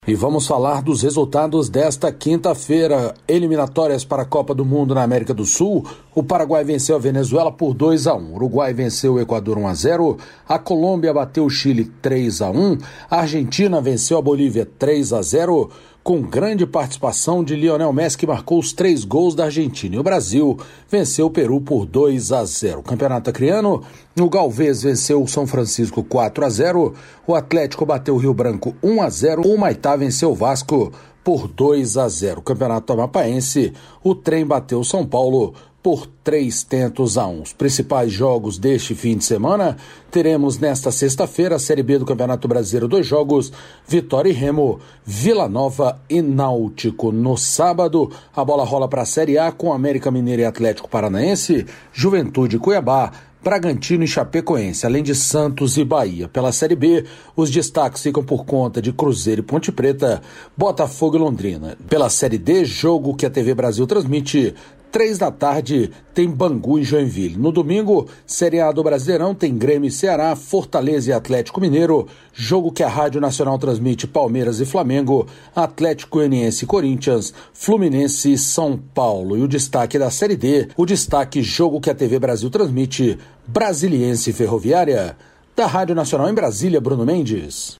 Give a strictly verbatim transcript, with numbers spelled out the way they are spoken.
E vamos falar dos resultados desta quinta-feira. Eliminatórias para a Copa do Mundo na América do Sul. O Paraguai venceu a Venezuela por dois a um. O Uruguai venceu o Equador um a zero. A Colômbia bateu o Chile três a um. A Argentina venceu a Bolívia três a zero. Com grande participação de Lionel Messi, que marcou os três gols da Argentina. E o Brasil venceu o Peru por dois a zero. Campeonato Acreano, o Galvez venceu o São Francisco quatro a zero. O Atlético bateu o Rio Branco um a zero. O Humaitá venceu o Vasco por dois a zero. Campeonato Amapaense, o Trem bateu o São Paulo por três tentos a um. Os principais jogos deste fim de semana, teremos nesta sexta-feira a Série B do Campeonato Brasileiro, dois jogos, Vitória e Remo, Vila Nova e Náutico. No sábado, a bola rola para a Série A com América Mineiro e Atlético Paranaense, Juventude e Cuiabá, Bragantino e Chapecoense, além de Santos e Bahia. Pela Série B, os destaques ficam por conta de Cruzeiro e Ponte Preta, Botafogo e Londrina. Pela Série D, jogo que a T V Brasil transmite, Três da tarde tem Bangu e Joinville. No domingo, Série A do Brasileirão tem Grêmio e Ceará, Fortaleza e Atlético Mineiro. Jogo que a Rádio Nacional transmite Palmeiras e Flamengo, Atlético Goianiense e Corinthians, Fluminense e São Paulo. E o destaque da Série D, o destaque jogo que a T V Brasil transmite Brasiliense e Ferroviária. Da Rádio Nacional em Brasília, Bruno Mendes.